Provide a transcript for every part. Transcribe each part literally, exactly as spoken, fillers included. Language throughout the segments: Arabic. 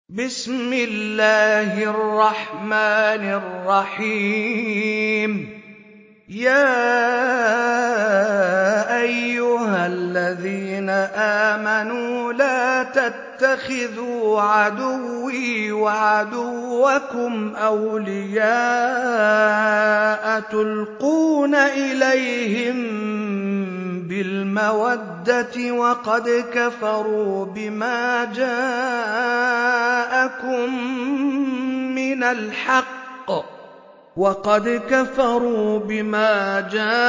بسم الله الرحمن الرحيم يا أيها الذين آمنوا لا تتخذوا عدوي وعدوكم أولياء تلقون إليهم بالمودة وقد كفروا بما جاءكم من الحق وقد كفروا بما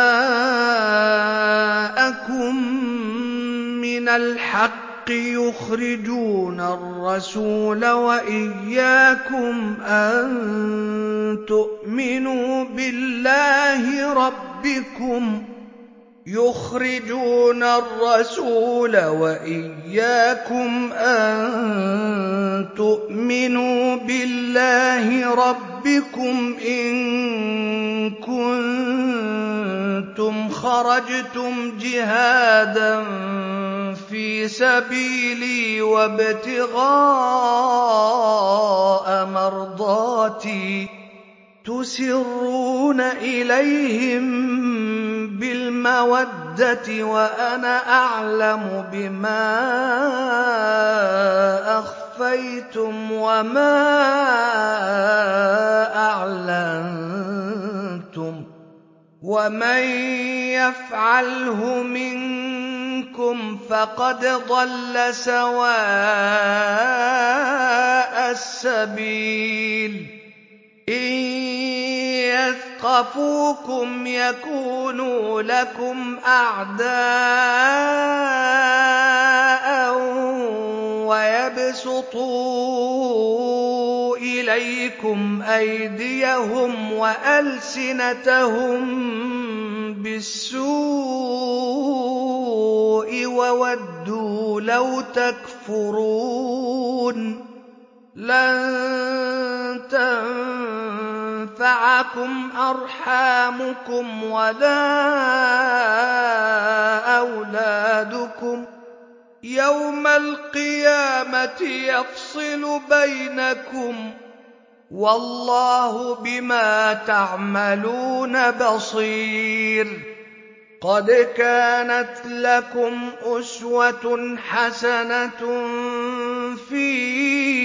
جاءكم من الحق يخرجون الرسول وإياكم أن تؤمنوا بالله ربكم يخرجون الرسول وإياكم أن تؤمنوا بالله ربكم إن كنتم خرجتم جهادا في سبيلي وابتغاء مرضاتي تسرون إليهم بالمودة وأنا أعلم بما أخفيتم وما أعلنتم ومن يفعله منكم فقد ضل سواء السبيل إن يثقفوكم يكونوا لكم أعداء ويبسطوا إليكم أيديهم وألسنتهم بالسوء وودوا لو تكفرون لن تنفعكم أرحامكم ولا أولادكم يوم القيامة يفصل بينكم والله بما تعملون بصير قد كانت لكم أسوة حسنة في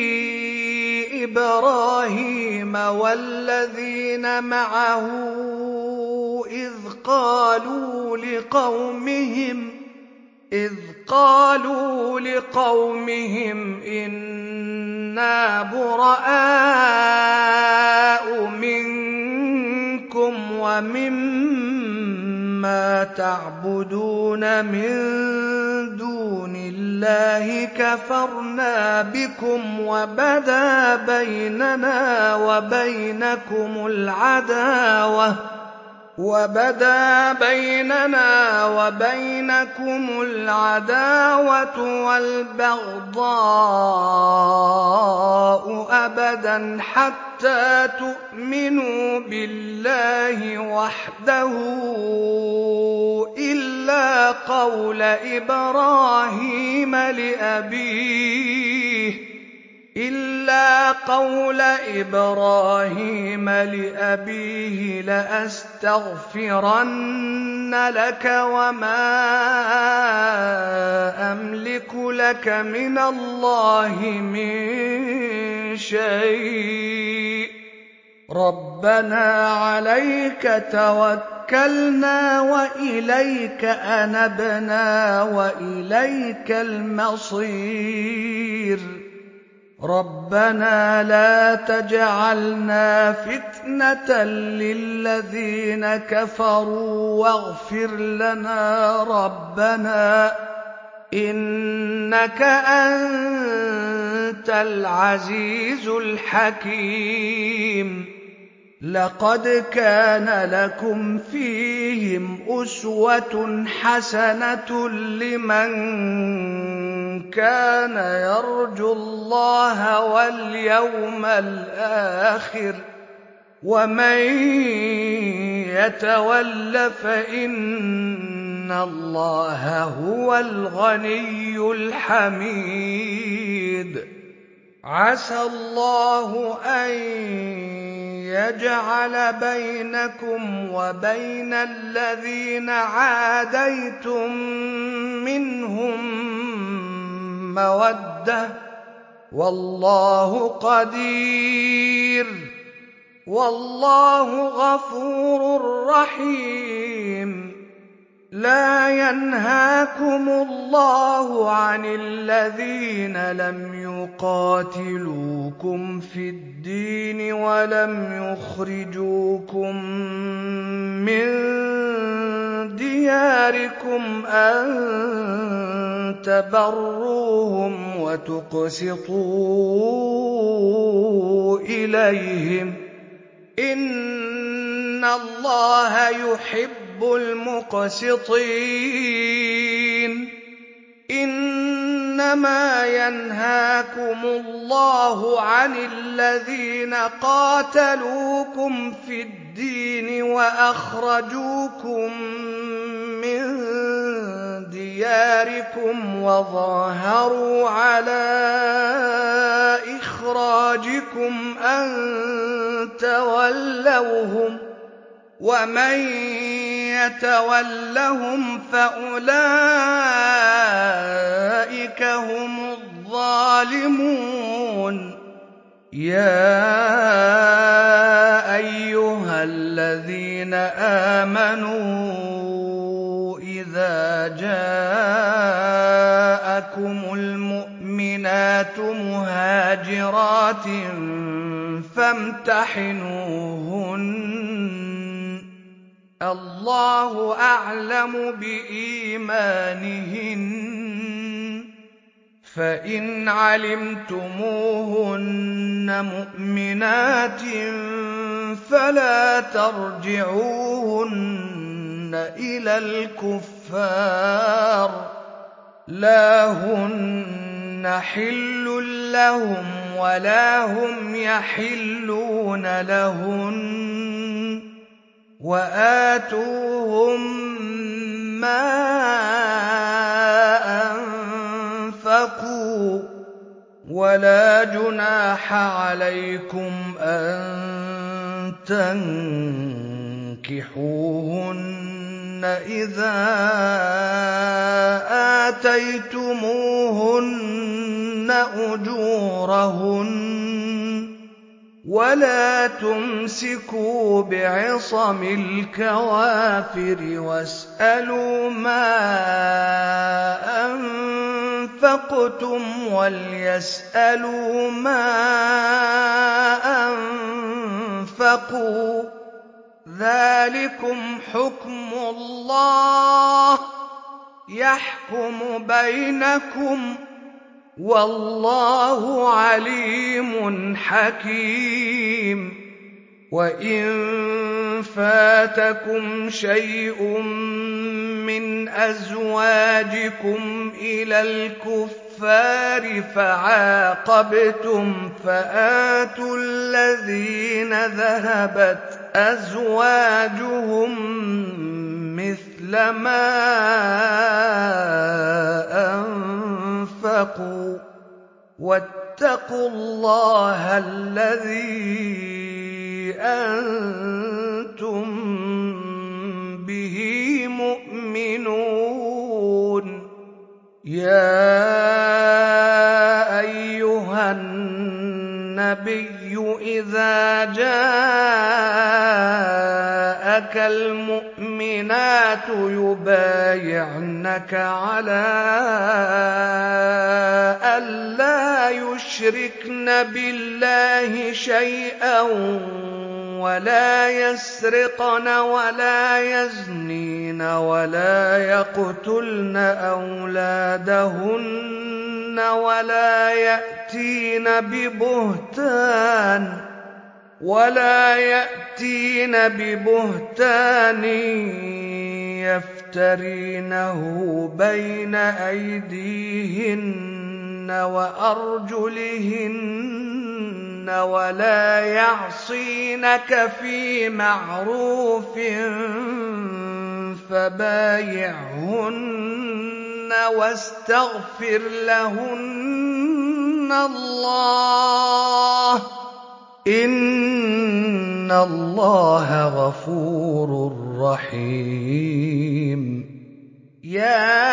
إبراهيم والذين معه إذ قالوا لقومهم إذ قالوا لقومهم إنا براء منكم ومما تعبدون من دون الله كفرنا بكم وبدا بيننا وبينكم العداوة وبدا بيننا وبينكم العداوة والبغضاء أبدا حتى تؤمنوا بالله وحده إلا قول إبراهيم لأبيه إلا قول إبراهيم لأبيه لأستغفرن لك وما أملك لك من الله من شيء ربنا عليك توكلنا وإليك أنبنا وإليك المصير ربنا لا تجعلنا فتنة للذين كفروا واغفر لنا ربنا إنك أنت العزيز الحكيم لقد كان لكم فيهم أسوة حسنة لمن كان يرجو الله واليوم الآخر ومن يتول فإن الله هو الغني الحميد عسى الله أن يجعل بينكم وبين الذين عاديتم منهم مودة، والله قدير، والله غفور رحيم. لا ينهاكم الله عن الذين لم يقاتلوكم في الدين ولم يخرجوكم من دياركم أن تبروهم وتقسطوا إليهم، إن الله يحب المقسطين. إنما ينهاكم الله عن الذين قاتلوكم في الدين وأخرجوكم من دياركم وظاهروا على إخراجكم أن تولوهم، ومن يتولهم فأولئك هم الظالمون. يا أيها الذين آمنوا إذا جاءكم المؤمنات مهاجرات فامتحنوهن، الله أعلم بإيمانهن، فإن علمتموهن مؤمنات فلا ترجعوهن إلى الكفار، لا هن حل لهم ولا هم يحلون لهن، وآتوهم ما أنفقوا، ولا جناح عليكم أن تنكحوهن إذا آتيتموهن أجورهن، ولا تمسكوا بعصم الكوافر واسألوا ما أنفقتم وليسألوا ما أنفقوا، ذلكم حكم الله يحكم بينكم، والله عليم حكيم. وإن فاتكم شيء من أزواجكم إلى الكفار فعاقبتم فآتوا الذين ذهبت أزواجهم مثل ما أنفقوا، واتقوا الله الذي أنتم به مؤمنون. يا أيها النبي إذا جاءك المؤمنات يبايعنك على ألا يشركن بالله شيئا ولا يسرقن ولا يزنين ولا يقتلن أولادهن ولا يأتين ببهتان ولا يأتين ببهتان يفترينه بين أيديهن وأرجلهن ولا يعصينك في معروف فبايعهن واستغفر لهن اللَّهَ إِنَّ اللَّهَ غَفُورٌ رَّحِيمٌ يَا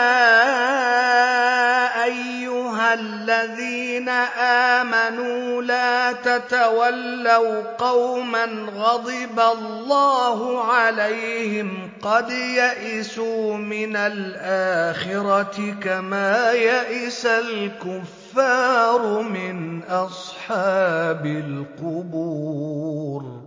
أَيُّهَا الَّذِينَ آمَنُوا لَا تَتَوَلَّوْا قَوْمًا غَضِبَ اللَّهُ عَلَيْهِمْ قَدْ يَئِسُوا مِنَ الْآخِرَةِ كَمَا يَئِسَ الْكُفَّارُ مِنْ أَصْحَابِ الْقُبُورِ